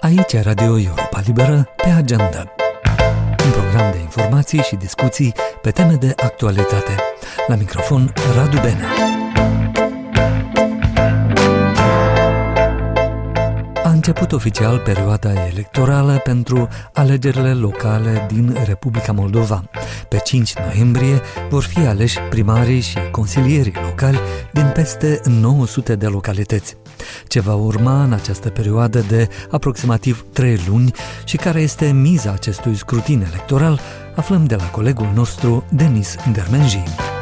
Aici Radio Europa Liberă pe agenda. Un program de informații și discuții pe teme de actualitate. La microfon Radu Benea. A început oficial perioada electorală pentru alegerile locale din Republica Moldova. Pe 5 noiembrie vor fi aleși primarii și consilierii locali din peste 900 de localități. Ce va urma în această perioadă de aproximativ 3 luni și care este miza acestui scrutin electoral, aflăm de la colegul nostru Denis Dermenji.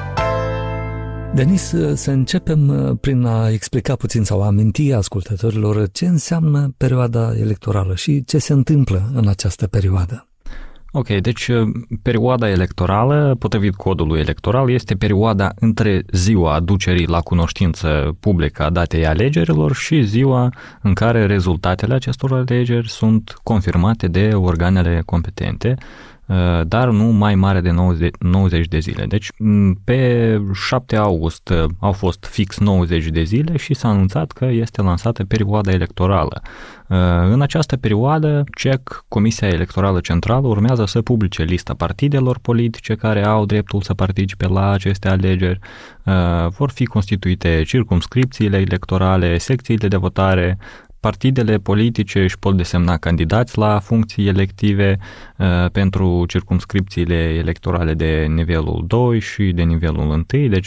Denis, să începem prin a explica puțin sau a aminti ascultătorilor ce înseamnă perioada electorală și ce se întâmplă în această perioadă. Ok, deci perioada electorală, potrivit codului electoral, este perioada între ziua aducerii la cunoștință publică a datei alegerilor și ziua în care rezultatele acestor alegeri sunt confirmate de organele competente, dar nu mai mare de 90 de zile. Deci pe 7 august au fost fix 90 de zile și s-a anunțat că este lansată perioada electorală. În această perioadă, Comisia Electorală Centrală urmează să publice lista partidelor politice care au dreptul să participe la aceste alegeri. Vor fi constituite circumscripțiile electorale, secțiile de votare. Partidele politice își pot desemna candidați la funcții elective pentru circumscripțiile electorale de nivelul 2 și de nivelul 1, deci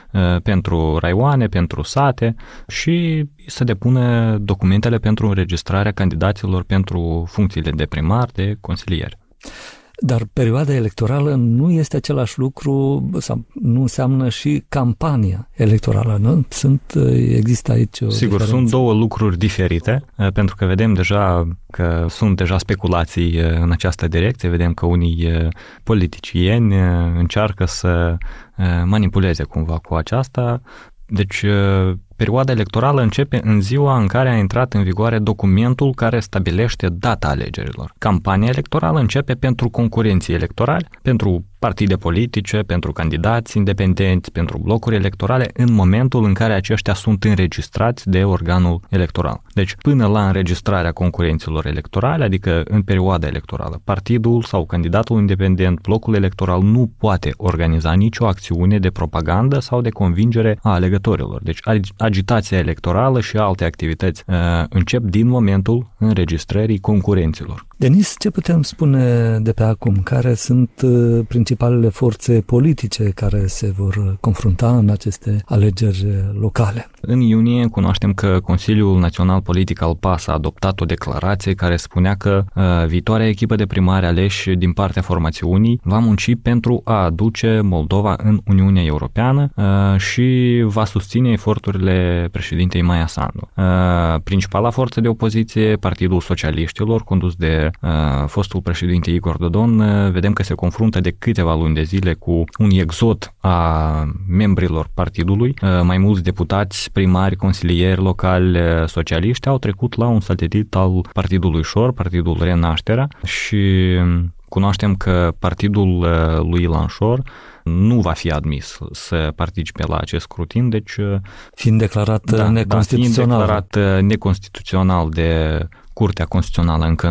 pentru raioane, pentru sate și să depună documentele pentru înregistrarea candidaților pentru funcțiile de primar, de consilier. Dar perioada electorală nu este același lucru sau nu înseamnă și campania electorală, nu? Există aici o Sigur, diferență. Sunt două lucruri diferite, pentru că vedem deja că sunt deja speculații în această direcție, vedem că unii politicieni încearcă să manipuleze cumva cu aceasta. Deci, perioada electorală începe în ziua în care a intrat în vigoare documentul care stabilește data alegerilor. Campania electorală începe pentru concurenții electorali, pentru partide politice, pentru candidați independenți, pentru blocuri electorale, în momentul în care aceștia sunt înregistrați de organul electoral. Deci, până la înregistrarea concurenților electorale, adică în perioada electorală, partidul sau candidatul independent, blocul electoral nu poate organiza nicio acțiune de propagandă sau de convingere a alegătorilor. Deci, agitația electorală și alte activități încep din momentul înregistrării concurenților. Denis, ce putem spune de pe acum? Care sunt principalele forțe politice care se vor confrunta în aceste alegeri locale? În iunie cunoaștem că Consiliul Național Politic al PAS a adoptat o declarație care spunea că viitoarea echipă de primari aleși din partea formațiunii va munci pentru a aduce Moldova în Uniunea Europeană și va susține eforturile președintei Maia Sandu. Principala forță de opoziție, Partidul Socialiștilor, condus de fostul președinte Igor Dodon, vedem că se confruntă de câteva luni de zile cu un exod a membrilor partidului. Mai mulți deputați, primari, consilieri locali socialiști au trecut la un satelit al Partidului Șor, Partidul Renașterea, și cunoaștem că partidul lui Ilan Șor nu va fi admis să participe la acest scrutin, deci fiind declarat neconstituțional. Fiind declarat neconstituțional de Curtea Constituțională încă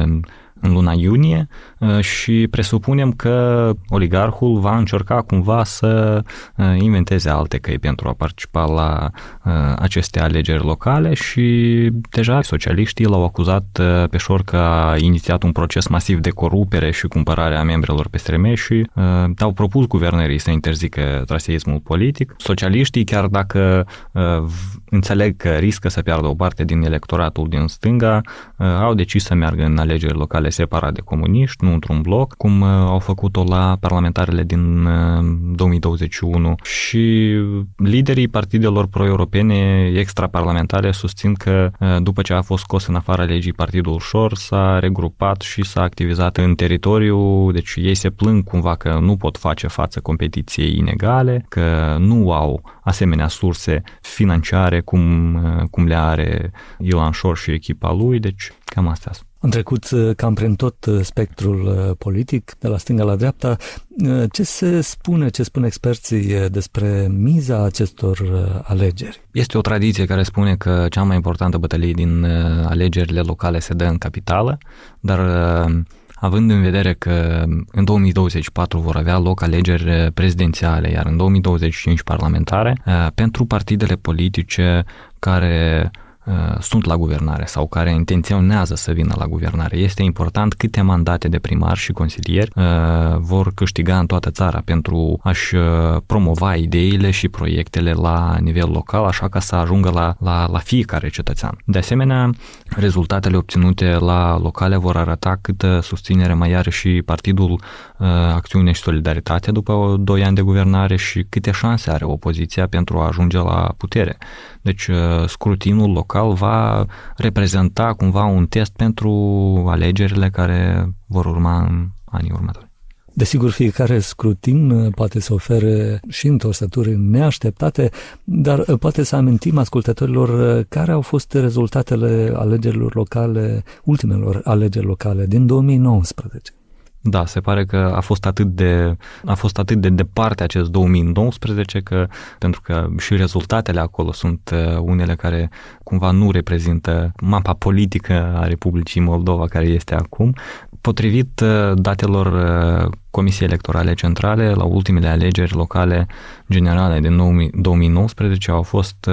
în luna iunie și presupunem că oligarhul va încerca cumva să inventeze alte căi pentru a participa la aceste alegeri locale și deja socialiștii l-au acuzat pe Șor că a inițiat un proces masiv de corupere și cumpărarea membrilor PSRM și au propus guvernării să interzică traseismul politic. Socialiștii, chiar dacă înțeleg că riscă să piardă o parte din electoratul din stânga, au decis să meargă în alegeri locale separat de comuniști, nu într-un bloc, cum au făcut-o la parlamentarele din 2021 și liderii partidelor pro-europene extraparlamentare susțin că după ce a fost scos în afara legii Partidul Șor, s-a regrupat și s-a activizat în teritoriu, deci ei se plâng cumva că nu pot face față competiției inegale, că nu au asemenea surse financiare cum le are Ilan Șor și echipa lui, deci cam astea sunt. Am trecut cam prin tot spectrul politic, de la stânga la dreapta. Ce spun experții despre miza acestor alegeri? Este o tradiție care spune că cea mai importantă bătălie din alegerile locale se dă în capitală, dar având în vedere că în 2024 vor avea loc alegeri prezidențiale, iar în 2025 parlamentare, pentru partidele politice care sunt la guvernare sau care intenționează să vină la guvernare. Este important câte mandate de primar și consilieri vor câștiga în toată țara pentru a-și promova ideile și proiectele la nivel local, așa ca să ajungă la fiecare cetățean. De asemenea, rezultatele obținute la locale vor arăta câtă susținere mai are și Partidul Acțiune și Solidaritate după 2 ani de guvernare și câte șanse are opoziția pentru a ajunge la putere. Deci scrutinul local va reprezenta cumva un test pentru alegerile care vor urma în anii următori. Desigur, fiecare scrutin poate să ofere și întorsături neașteptate, dar poate să amintim ascultătorilor care au fost rezultatele alegerilor locale, ultimelor alegeri locale din 2019. Da, se pare că a fost atât de departe acest 2019 pentru că și rezultatele acolo sunt unele care cumva nu reprezintă mapa politică a Republicii Moldova care este acum. Potrivit datelor Comisiei Electorale Centrale, la ultimele alegeri locale generale din 2019 au fost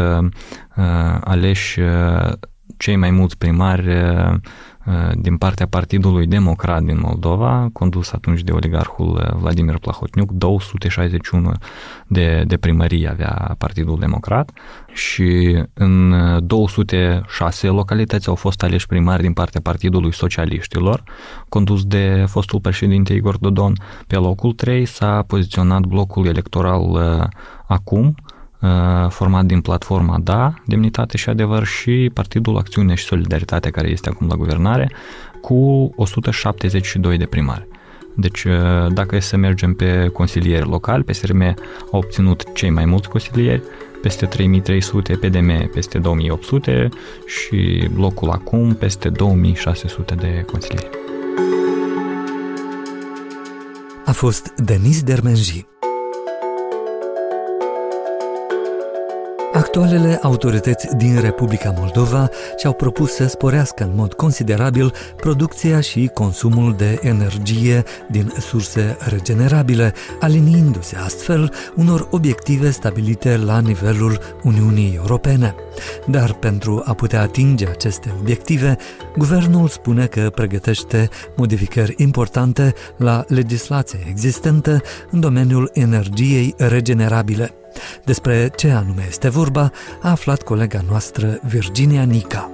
aleși cei mai mulți primari din partea Partidului Democrat din Moldova, condus atunci de oligarhul Vladimir Plahotniuc. 261 de primării avea Partidul Democrat și în 206 localități au fost aleși primari din partea Partidului Socialiștilor, condus de fostul președinte Igor Dodon. Pe locul 3 s-a poziționat blocul electoral Acum, format din platforma Da, Demnitate și Adevăr, și Partidul Acțiune și Solidaritate, care este acum la guvernare, cu 172 de primari. Deci, dacă e să mergem pe consilieri locali, PSRM a obținut cei mai mulți consilieri, peste 3300, PDM peste 2800 și blocul Acum peste 2600 de consilieri. A fost Denis Dermenji. Actualele autorități din Republica Moldova și-au propus să sporească în mod considerabil producția și consumul de energie din surse regenerabile, aliniindu-se astfel unor obiective stabilite la nivelul Uniunii Europene. Dar pentru a putea atinge aceste obiective, guvernul spune că pregătește modificări importante la legislația existentă în domeniul energiei regenerabile. Despre ce anume este vorba a aflat colega noastră Virginia Nica.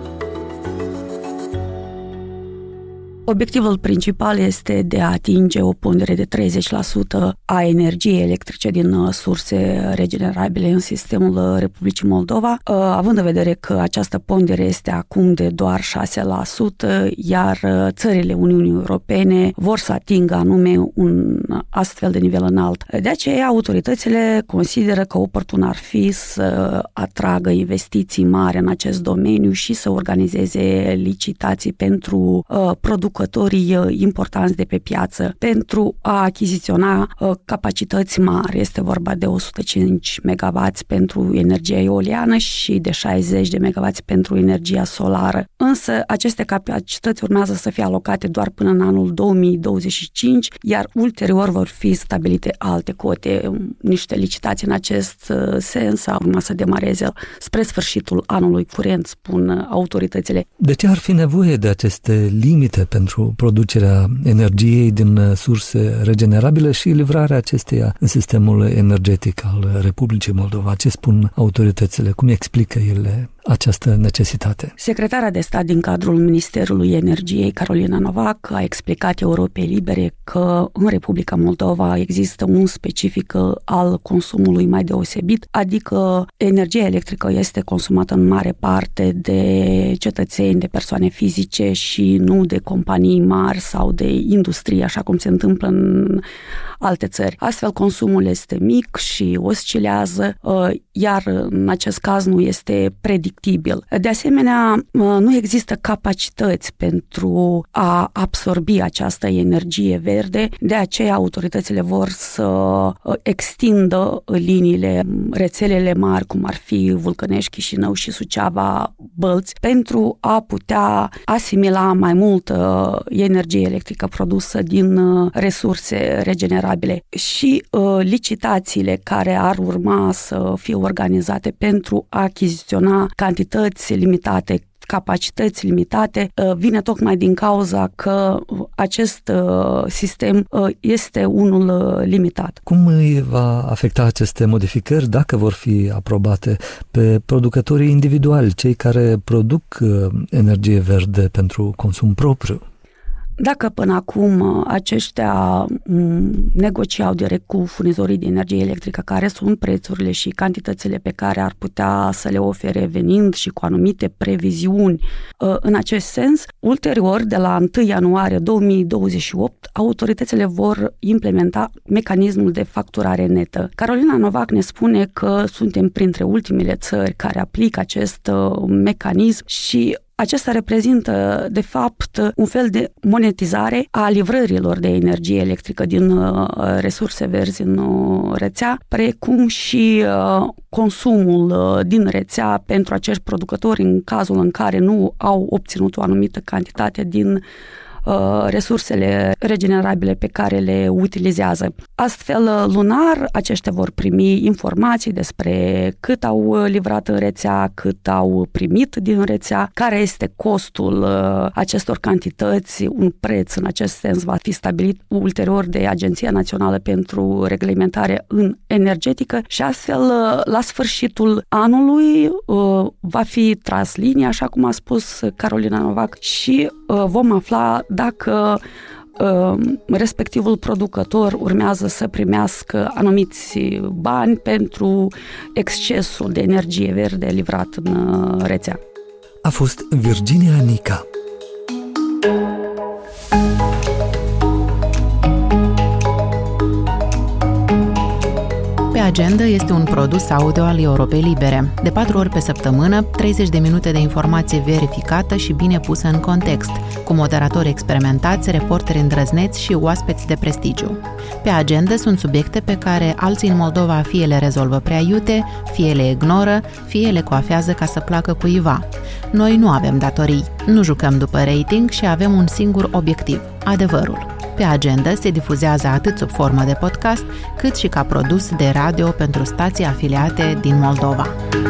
Obiectivul principal este de a atinge o pondere de 30% a energiei electrice din surse regenerabile în sistemul Republicii Moldova, având în vedere că această pondere este acum de doar 6%, iar țările Uniunii Europene vor să atingă anume un astfel de nivel înalt. De aceea, autoritățile consideră că oportun ar fi să atragă investiții mari în acest domeniu și să organizeze licitații pentru producătorii importanți de pe piață pentru a achiziționa capacități mari. Este vorba de 105 MW pentru energia eoliană și de 60 de MW pentru energia solară. Însă aceste capacități urmează să fie alocate doar până în anul 2025, iar ulterior vor fi stabilite alte cote. Niște licitații în acest sens urma să demareze spre sfârșitul anului curent, spun autoritățile. De ce ar fi nevoie de aceste limite pentru producerea energiei din surse regenerabile și livrarea acesteia în sistemul energetic al Republicii Moldova? Ce spun autoritățile? Cum explică ele această necesitate? Secretara de stat din cadrul Ministerului Energiei, Carolina Novac, a explicat Europei Libere că în Republica Moldova există un specific al consumului mai deosebit, adică energia electrică este consumată în mare parte de cetățeni, de persoane fizice și nu de companii mari sau de industrie, așa cum se întâmplă în alte țări. Astfel, consumul este mic și oscilează, iar în acest caz nu este predictibil. De asemenea, nu există capacități pentru a absorbi această energie verde, de aceea autoritățile vor să extindă liniile, rețelele mari, cum ar fi Vulcănești, Chișinău și Suceava, Bălți, pentru a putea asimila mai multă energie electrică produsă din resurse regenerabile. Și licitațiile care ar urma să fie organizate pentru a achiziționa cantități limitate, capacități limitate, vine tocmai din cauza că acest sistem este unul limitat. Cum îi va afecta aceste modificări, dacă vor fi aprobate, pe producătorii individuali, cei care produc energie verde pentru consum propriu? Dacă până acum aceștia negociau direct cu furnizorii de energie electrică care sunt prețurile și cantitățile pe care ar putea să le ofere venind și cu anumite previziuni în acest sens, ulterior, de la 1 ianuarie 2028, autoritățile vor implementa mecanismul de facturare netă. Carolina Novac ne spune că suntem printre ultimele țări care aplică acest mecanism și acesta reprezintă, de fapt, un fel de monetizare a livrărilor de energie electrică din resurse verzi în rețea, precum și consumul din rețea pentru acești producători în cazul în care nu au obținut o anumită cantitate din resursele regenerabile pe care le utilizează. Astfel, lunar, aceștia vor primi informații despre cât au livrat în rețea, cât au primit din rețea, care este costul acestor cantități. Un preț în acest sens va fi stabilit ulterior de Agenția Națională pentru Reglementare în Energetică și astfel, la sfârșitul anului, va fi tras linia, așa cum a spus Carolina Novac, și vom afla dacă respectivul producător urmează să primească anumiți bani pentru excesul de energie verde livrat în rețea. A fost Virginia Nica. Pe agenda este un produs audio al Europei Libere. De 4 ori pe săptămână, 30 de minute de informație verificată și bine pusă în context, cu moderatori experimentați, reporteri îndrăzneți și oaspeți de prestigiu. Pe agenda sunt subiecte pe care alții în Moldova fie le rezolvă prea iute, fie le ignoră, fie le coafează ca să placă cuiva. Noi nu avem datorii, nu jucăm după rating și avem un singur obiectiv, adevărul. Pe agenda se difuzează atât sub formă de podcast, cât și ca produs de radio pentru stații afiliate din Moldova.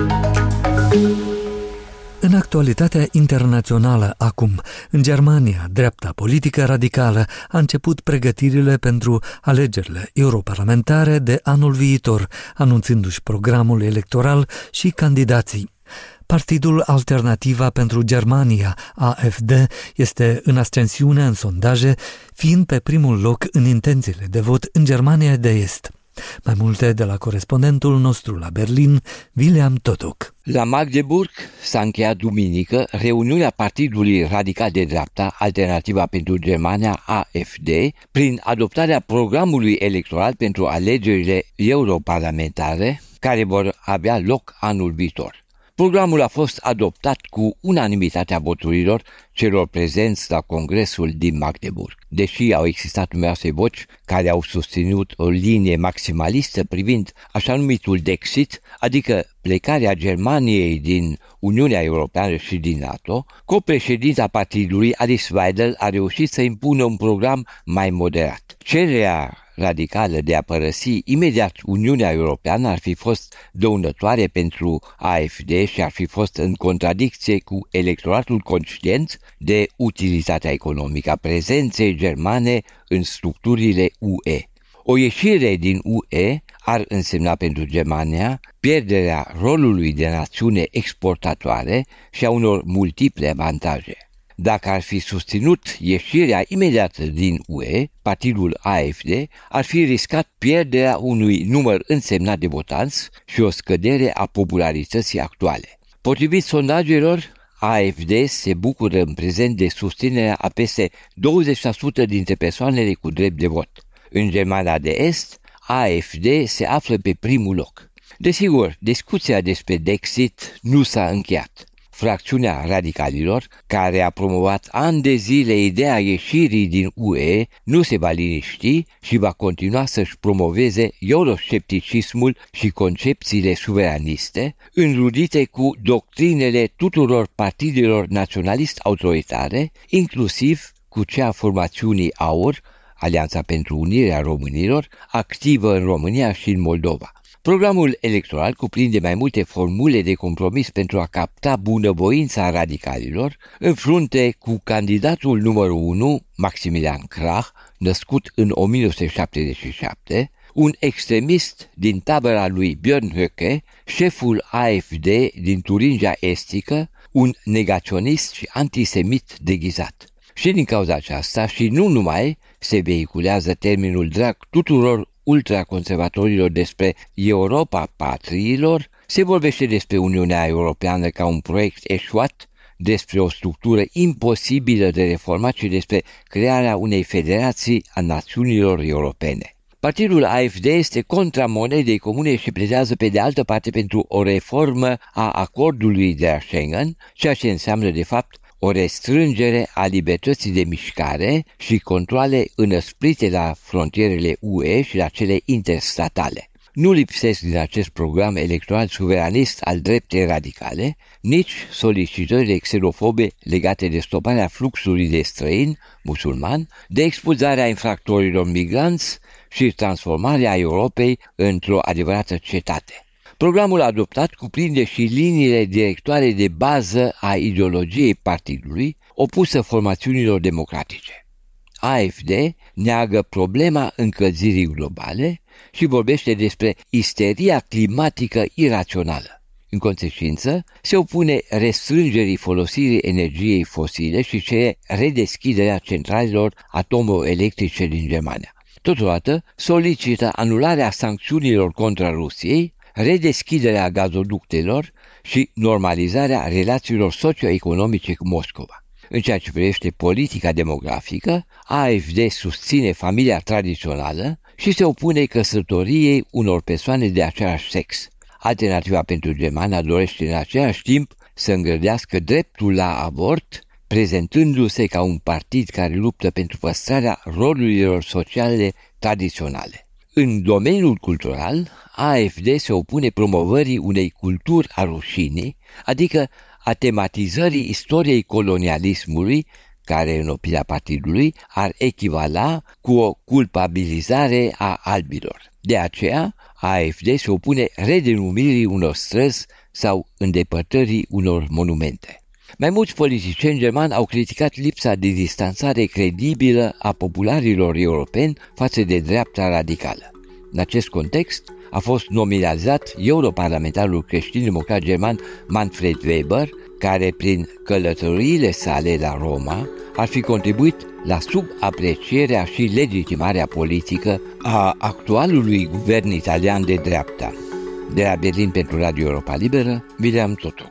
În actualitatea internațională acum, în Germania, dreapta politică radicală a început pregătirile pentru alegerile europarlamentare de anul viitor, anunțându-și programul electoral și candidații. Partidul Alternativa pentru Germania, AfD, este în ascensiune în sondaje, fiind pe primul loc în intențiile de vot în Germania de Est. Mai multe de la corespondentul nostru la Berlin, William Totok. La Magdeburg s-a încheiat duminică reuniunea Partidului Radical de Dreapta, Alternativa pentru Germania, AfD, prin adoptarea programului electoral pentru alegerile europarlamentare, care vor avea loc anul viitor. Programul a fost adoptat cu unanimitatea voturilor celor prezenți la Congresul din Magdeburg. Deși au existat numeroase voci care au susținut o linie maximalistă privind așa numitul Dexit, adică plecarea Germaniei din Uniunea Europeană și din NATO, copreședinta partidului, Alice Weidel, a reușit să impună un program mai moderat. Cererea radicală de a părăsi imediat Uniunea Europeană ar fi fost dăunătoare pentru AfD și ar fi fost în contradicție cu electoratul conștient de utilitatea economică a prezenței germane în structurile UE. O ieșire din UE ar însemna pentru Germania pierderea rolului de națiune exportatoare și a unor multiple avantaje. Dacă ar fi susținut ieșirea imediată din UE, partidul AfD ar fi riscat pierderea unui număr însemnat de votanți și o scădere a popularității actuale. Potrivit sondajelor, AfD se bucură în prezent de susținerea a peste 20% dintre persoanele cu drept de vot. În Germania de Est, AfD se află pe primul loc. Desigur, discuția despre Dexit nu s-a încheiat. Fracțiunea radicalilor, care a promovat ani de zile ideea ieșirii din UE, nu se va liniști și va continua să-și promoveze euroscepticismul și concepțiile suveraniste, înrudite cu doctrinele tuturor partidelor naționalist-autoritare, inclusiv cu cea a formațiunii AUR, Alianța pentru Unirea Românilor, activă în România și în Moldova. Programul electoral cuprinde mai multe formule de compromis pentru a capta bunăvoința radicalilor, în frunte cu candidatul numărul 1, Maximilian Krah, născut în 1977, un extremist din tabăra lui Björn Höcke, șeful AfD din Turingia Estică, un negaționist și antisemit deghizat. Și din cauza aceasta, și nu numai, se vehiculează termenul drag tuturor ultraconservatorilor despre Europa patriilor, se vorbește despre Uniunea Europeană ca un proiect eșuat, despre o structură imposibilă de reformat și despre crearea unei federații a națiunilor europene. Partidul AfD este contra monedei comune și pledează pe de altă parte pentru o reformă a acordului de la Schengen, ceea ce înseamnă de fapt o restrângere a libertății de mișcare și controale înăsprite la frontierele UE și la cele interstatale. Nu lipsesc din acest program electoral suveranist al dreptei radicale, nici solicitările xenofobe legate de stoparea fluxului de străini musulmani, de expulzarea infractorilor migranți și transformarea Europei într-o adevărată cetate. Programul adoptat cuprinde și liniile directoare de bază a ideologiei partidului, opusă formațiunilor democratice. AfD neagă problema încălzirii globale și vorbește despre isteria climatică irațională. În consecință, se opune restrângerii folosirii energiei fosile și cere redeschiderea centralelor atomoelectrice din Germania. Totodată, solicită anularea sancțiunilor contra Rusiei, redeschiderea gazoductelor și normalizarea relațiilor socio-economice cu Moscova. În ceea ce privește politica demografică, AfD susține familia tradițională și se opune căsătoriei unor persoane de același sex. Alternativa pentru Germania dorește în același timp să îngrădească dreptul la avort, prezentându-se ca un partid care luptă pentru păstrarea rolurilor sociale tradiționale. În domeniul cultural, AfD se opune promovării unei culturi a rușinii, adică a tematizării istoriei colonialismului, care, în opinia partidului, ar echivala cu o culpabilizare a albilor. De aceea, AfD se opune redenumirii unor străzi sau îndepărtării unor monumente. Mai mulți politicieni germani au criticat lipsa de distanțare credibilă a popularilor europeni față de dreapta radicală. În acest context, a fost nominalizat europarlamentarul creștin-democrat german Manfred Weber, care prin călătoriile sale la Roma ar fi contribuit la subaprecierea și legitimarea politică a actualului guvern italian de dreapta. De la Berlin pentru Radio Europa Liberă, William Totoc.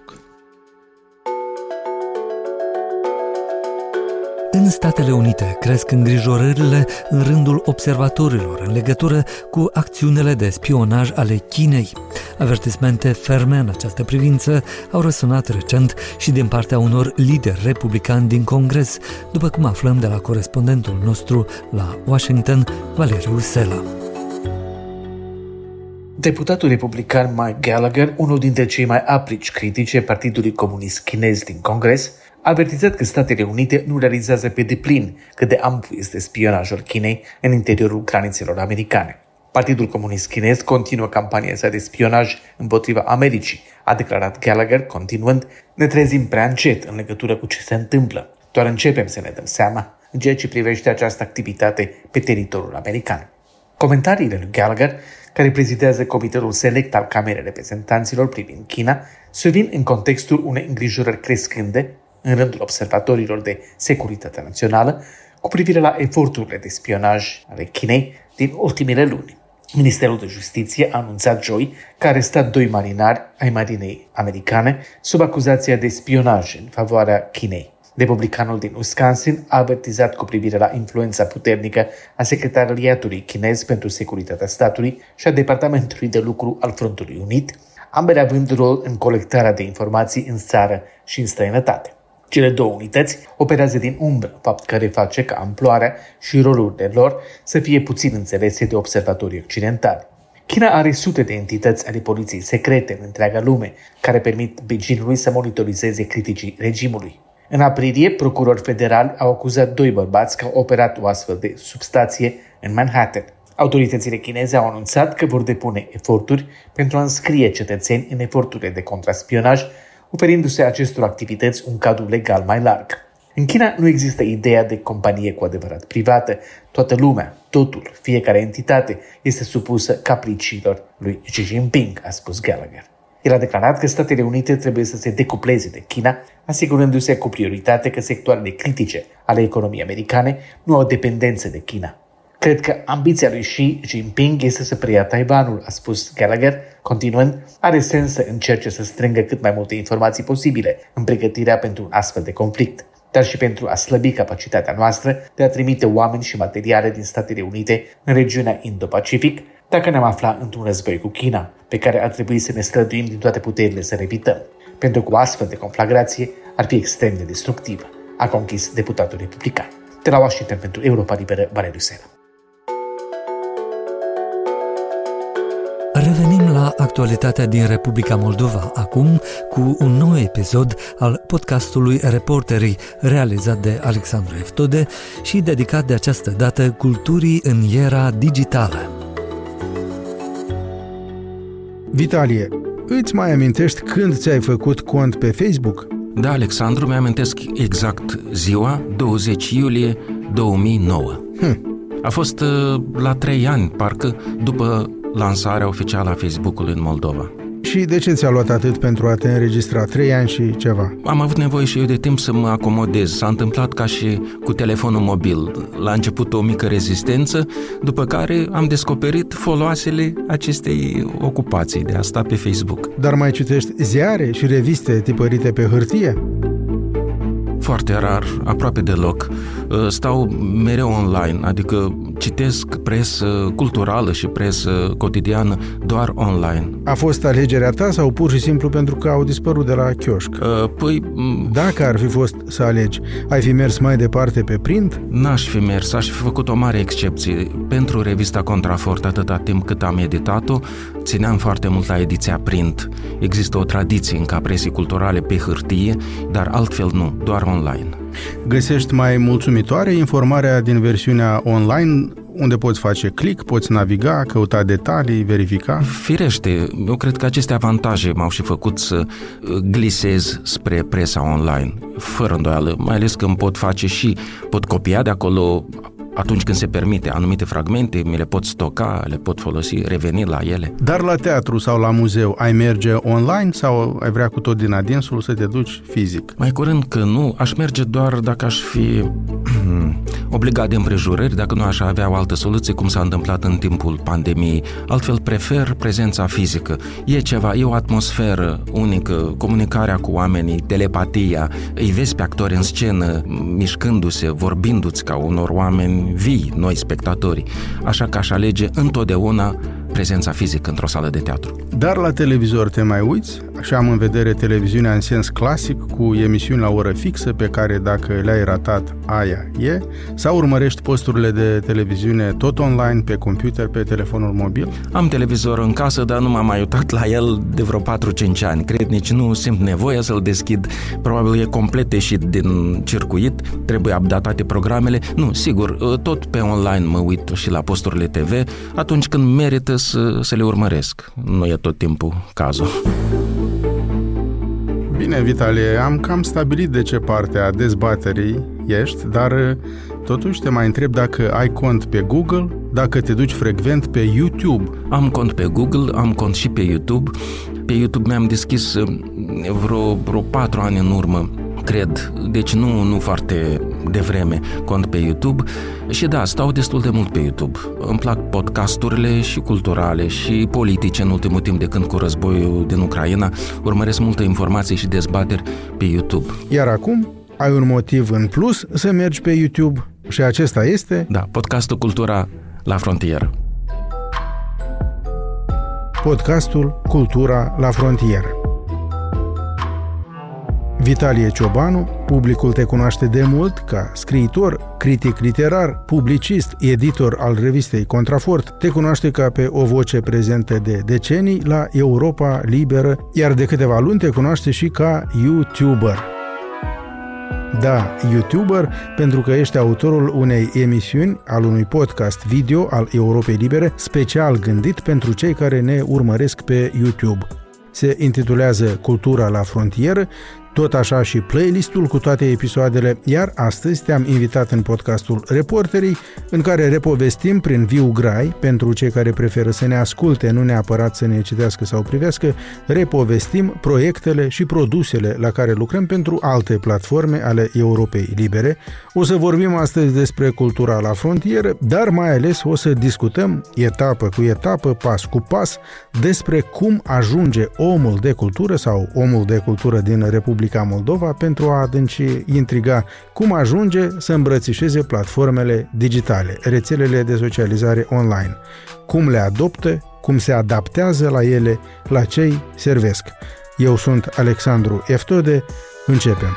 În Statele Unite cresc îngrijorările în rândul observatorilor în legătură cu acțiunile de spionaj ale Chinei. Avertismente ferme în această privință au răsunat recent și din partea unor lideri republicani din Congres, după cum aflăm de la corespondentul nostru la Washington, Valeriu Sela. Deputatul republican Mike Gallagher, unul dintre cei mai aprici critici ai Partidului Comunist Chinez din Congres, a avertizat că Statele Unite nu realizează pe deplin cât de amplu este spionajul Chinei în interiorul granițelor americane. Partidul Comunist Chinez continuă campania sa de spionaj împotriva Americii, a declarat Gallagher, continuând: ne trezim prea încet în legătură cu ce se întâmplă. Doar începem să ne dăm seama în ceea ce privește această activitate pe teritoriul american. Comentariile lui Gallagher, care prezidează Comitetul Select al Camerei Reprezentanților privind China, survin în contextul unei îngrijorări crescânde în rândul observatorilor de securitate națională cu privire la eforturile de spionaj ale Chinei din ultimele luni. Ministerul de Justiție a anunțat joi că a arestat 2 marinari ai marinei americane sub acuzația de spionaj în favoarea Chinei. Republicanul din Wisconsin a avertizat cu privire la influența puternică a Secretariatului chinez pentru securitatea statului și a Departamentului de lucru al Frontului Unit, ambele având rol în colectarea de informații în țară și în străinătate. Cele două unități operează din umbră, fapt care face ca amploarea și rolurile lor să fie puțin înțelese de observatorii occidentali. China are sute de entități ale poliției secrete în întreaga lume, care permit Beijingului să monitorizeze criticii regimului. În aprilie, procurori federali au acuzat 2 bărbați că au operat o astfel de substație în Manhattan. Autoritățile chineze au anunțat că vor depune eforturi pentru a înscrie cetățeni în eforturile de contraspionaj, oferindu-se acestor activități un cadru legal mai larg. În China nu există ideea de companie cu adevărat privată. Toată lumea, totul, fiecare entitate este supusă capriciilor lui Xi Jinping, a spus Gallagher. El a declarat că Statele Unite trebuie să se decupleze de China, asigurându-se cu prioritate că sectoarele critice ale economiei americane nu au dependență de China. Cred că ambiția lui Xi Jinping este să preia Taiwanul, a spus Gallagher, continuând, are sens să încerce să strângă cât mai multe informații posibile în pregătirea pentru un astfel de conflict, dar și pentru a slăbi capacitatea noastră de a trimite oameni și materiale din Statele Unite în regiunea Indo-Pacific, dacă ne-am afla într-un război cu China, pe care ar trebui să ne străduim din toate puterile să evităm, pentru că o astfel de conflagrație ar fi extrem de destructivă, a conchis deputatul republican. De la Washington pentru Europa Liberă, Valeriu Sena. Revenim la actualitatea din Republica Moldova, acum cu un nou episod al podcastului Reporterii, realizat de Alexandru Eftode și dedicat de această dată culturii în era digitală. Vitalie, îți mai amintești când ți-ai făcut cont pe Facebook? Da, Alexandru, mi-amintesc exact ziua, 20 iulie 2009. A fost la 3 ani, parcă, după lansarea oficială a Facebook-ului în Moldova. Și de ce ți-a luat atât pentru a te înregistra? 3 ani și ceva? Am avut nevoie și eu de timp să mă acomodez. S-a întâmplat ca și cu telefonul mobil. La început o mică rezistență, după care am descoperit foloasele acestei ocupații de a sta pe Facebook. Dar mai citești ziare și reviste tipărite pe hârtie? Foarte rar, aproape deloc. Stau mereu online, adică citesc presă culturală și presă cotidiană doar online. A fost alegerea ta sau pur și simplu pentru că au dispărut de la chioșc? Dacă ar fi fost să alegi, ai fi mers mai departe pe print? N-aș fi mers, aș fi făcut o mare excepție. Pentru revista Contrafort, atâta timp cât am editat-o, țineam foarte mult la ediția print. Există o tradiție încă a presii culturale pe hârtie, dar altfel nu, doar online. Găsești mai mulțumitoare informarea din versiunea online, unde poți face click, poți naviga, căuta detalii, verifica? Firește, eu cred că aceste avantaje m-au și făcut să glisez spre presa online, fără îndoială, mai ales că îmi pot copia de acolo atunci când se permite anumite fragmente, mi le pot stoca, le pot folosi, reveni la ele. Dar la teatru sau la muzeu ai merge online sau ai vrea cu tot din adinsul să te duci fizic? Mai curând că nu, aș merge doar dacă aș fi obligat de împrejurări, dacă nu aș avea o altă soluție, cum s-a întâmplat în timpul pandemiei. Altfel prefer prezența fizică. E ceva, e o atmosferă unică, comunicarea cu oamenii, telepatia, îi vezi pe actori în scenă, mișcându-se, vorbindu-ți ca unor oameni vii, noi spectatori. Așa că aș alege întotdeauna prezența fizică într-o sală de teatru. Dar la televizor te mai uiți? Așa am în vedere televiziunea în sens clasic, cu emisiuni la oră fixă pe care dacă le-ai ratat, aia e? Sau urmărești posturile de televiziune tot online, pe computer, pe telefonul mobil? Am televizor în casă, dar nu m-am mai uitat la el de vreo 4-5 ani. Cred nici nu simt nevoia să-l deschid. Probabil e complet ieșit din circuit, trebuie updatate programele. Nu, sigur, tot pe online mă uit și la posturile TV atunci când merită să le urmăresc. Nu e tot timpul cazul. Bine, Vitalie, am cam stabilit de ce parte a dezbaterii ești, dar totuși te mai întreb dacă ai cont pe Google, dacă te duci frecvent pe YouTube. Am cont pe Google, am cont și pe YouTube. Pe YouTube mi-am deschis vreo 4 ani în urmă, cred, deci nu foarte devreme, cont pe YouTube. Și da, stau destul de mult pe YouTube. Îmi plac podcasturile și culturale și politice în ultimul timp, de când cu războiul din Ucraina. Urmăresc multă informație și dezbateri pe YouTube. Iar acum ai un motiv în plus să mergi pe YouTube și acesta este... Da, podcastul Cultura la frontieră. Podcastul Cultura la frontieră. Vitalie Ciobanu, publicul te cunoaște de mult ca scriitor, critic literar, publicist, editor al revistei Contrafort, te cunoaște ca pe o voce prezentă de decenii la Europa Liberă, iar de câteva luni te cunoaște și ca YouTuber. Da, YouTuber, pentru că ești autorul unei emisiuni, al unui podcast video al Europei Libere, special gândit pentru cei care ne urmăresc pe YouTube. Se intitulează Cultura la frontieră, tot așa și playlistul cu toate episoadele, iar astăzi te-am invitat în podcastul Reporterii, în care repovestim prin viu grai, pentru cei care preferă să ne asculte, nu neapărat să ne citească sau privească, repovestim proiectele și produsele la care lucrăm pentru alte platforme ale Europei Libere. O să vorbim astăzi despre cultura la frontieră, dar mai ales o să discutăm etapă cu etapă, pas cu pas, despre cum ajunge omul de cultură sau omul de cultură din Republica Moldova pentru a adânci intriga cum ajunge să îmbrățișeze platformele digitale, rețelele de socializare online, cum le adoptă, cum se adaptează la ele, la ce îi servesc. Eu sunt Alexandru Eftode, începem!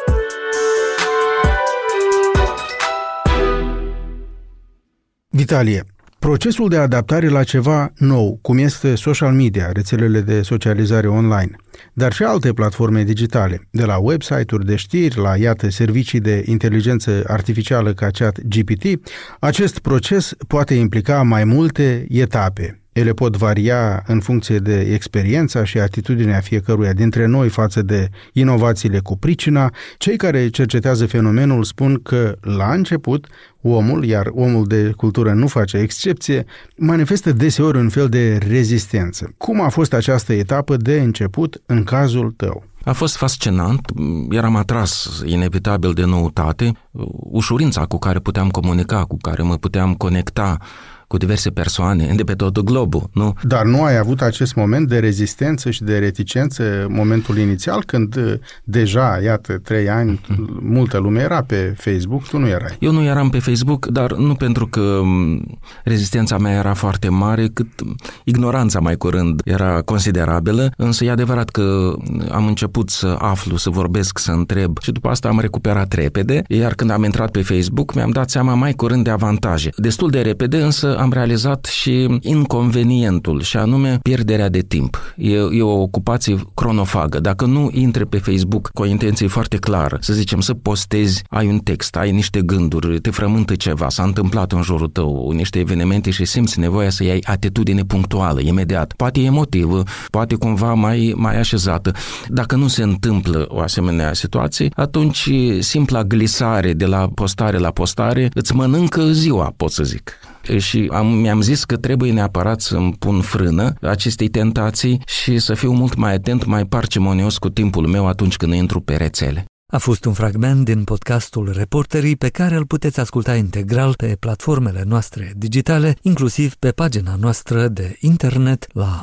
Vitalie, procesul de adaptare la ceva nou, cum este social media, rețelele de socializare online, dar și alte platforme digitale, de la website-uri de știri la, iată, servicii de inteligență artificială ca ChatGPT, acest proces poate implica mai multe etape. Ele pot varia în funcție de experiența și atitudinea fiecăruia dintre noi față de inovațiile cu pricina. Cei care cercetează fenomenul spun că, la început, omul, iar omul de cultură nu face excepție, manifestă deseori un fel de rezistență. Cum a fost această etapă de început în cazul tău? A fost fascinant, eram atras inevitabil de noutate, ușurința cu care puteam comunica, cu care mă puteam conecta cu diverse persoane de pe tot globul, nu? Dar nu ai avut acest moment de rezistență și de reticență, momentul inițial, când deja, iată, 3 ani, multă lume era pe Facebook, tu nu erai. Eu nu eram pe Facebook, dar nu pentru că rezistența mea era foarte mare, cât ignoranța mai curând era considerabilă, însă e adevărat că am început să aflu, să vorbesc, să întreb și după asta am recuperat repede, iar când am intrat pe Facebook mi-am dat seama mai curând de avantaje. Destul de repede, însă am realizat și inconvenientul, și anume pierderea de timp. E o ocupație cronofagă. Dacă nu intri pe Facebook cu o intenție foarte clară, să zicem, să postezi, ai un text, ai niște gânduri, te frământă ceva, s-a întâmplat în jurul tău, niște evenimente și simți nevoia să iei atitudine punctuală, imediat. Poate emotivă, poate cumva mai așezată. Dacă nu se întâmplă o asemenea situație, atunci simpla glisare de la postare la postare îți mănâncă ziua, pot să zic. Și mi-am zis că trebuie neapărat să-mi pun frână acestei tentații și să fiu mult mai atent, mai parcimonios cu timpul meu atunci când intru pe rețele. A fost un fragment din podcastul Reporterii pe care îl puteți asculta integral pe platformele noastre digitale, inclusiv pe pagina noastră de internet la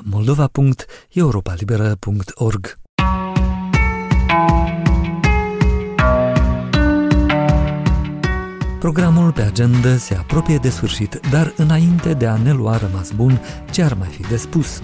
moldova.europalibera.org. Programul pe agenda se apropie de sfârșit, dar înainte de a ne lua rămas bun, ce ar mai fi de spus?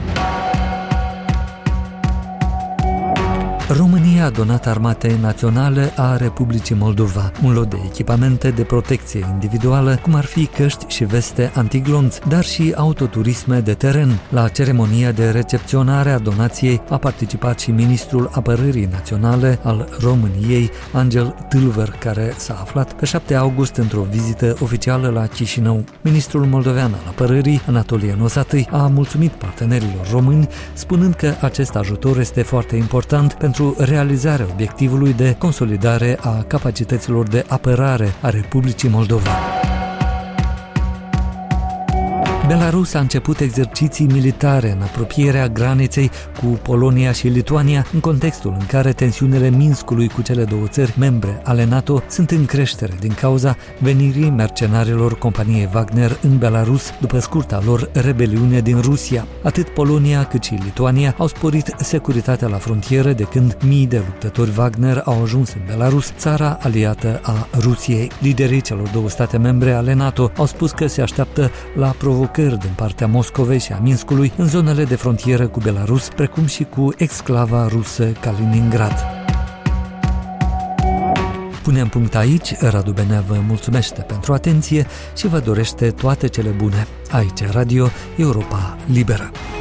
România a donat Armatei Naționale a Republicii Moldova un lot de echipamente de protecție individuală, cum ar fi căști și veste antiglonț, dar și autoturisme de teren. La ceremonia de recepționare a donației a participat și ministrul Apărării Naționale al României, Angel Tâlver, care s-a aflat pe 7 august într-o vizită oficială la Chișinău. Ministrul moldovean al Apărării, Anatolie Nosatâi, a mulțumit partenerilor români, spunând că acest ajutor este foarte important pentru realizarea obiectivului de consolidare a capacităților de apărare a Republicii Moldova. Belarus a început exerciții militare în apropierea graniței cu Polonia și Lituania, în contextul în care tensiunile Minskului cu cele două țări membre ale NATO sunt în creștere din cauza venirii mercenarilor companiei Wagner în Belarus după scurta lor rebeliune din Rusia. Atât Polonia cât și Lituania au sporit securitatea la frontieră de când mii de luptători Wagner au ajuns în Belarus, țara aliată a Rusiei. Liderii celor două state membre ale NATO au spus că se așteaptă la provocări din partea Moscovei și a Minskului în zonele de frontieră cu Belarus, precum și cu exclava rusă Kaliningrad. Punem punct aici, Radu Benea vă mulțumește pentru atenție și vă dorește toate cele bune. Aici Radio Europa Liberă.